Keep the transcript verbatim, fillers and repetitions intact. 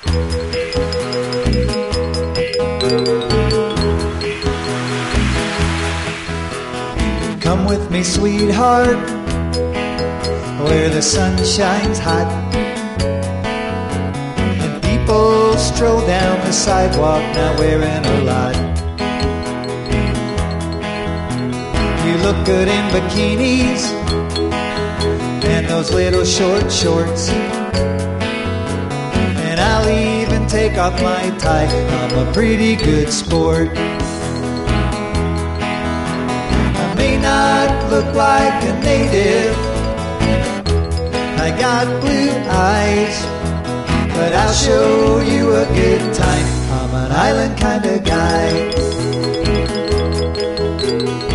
Come with me, sweetheart, where the sun shines hot, and people stroll down the sidewalk not wearing a lot. You look good in bikinis and those little short shorts, and I'll even take off my tie. I'm a pretty good sport. I may not look like a native, I got blue eyes, but I'll show you a good time. I'm an island kind of guy.